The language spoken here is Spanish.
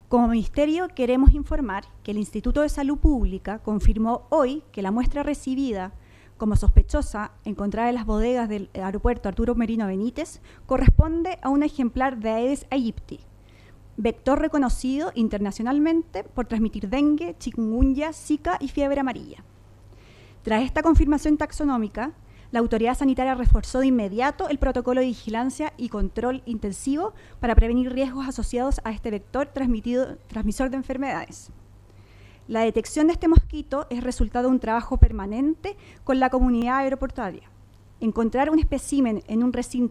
Como Ministerio queremos informar que el Instituto de Salud Pública confirmó hoy que la muestra recibida como sospechosa encontrada en las bodegas del aeropuerto Arturo Merino Benítez corresponde a un ejemplar de Aedes aegypti, vector reconocido internacionalmente por transmitir dengue, chikungunya, zika y fiebre amarilla. Tras esta confirmación taxonómica, la autoridad sanitaria reforzó de inmediato el protocolo de vigilancia y control intensivo para prevenir riesgos asociados a este vector transmisor de enfermedades. La detección de este mosquito es resultado de un trabajo permanente con la comunidad aeroportuaria. Encontrar un espécimen en un recinto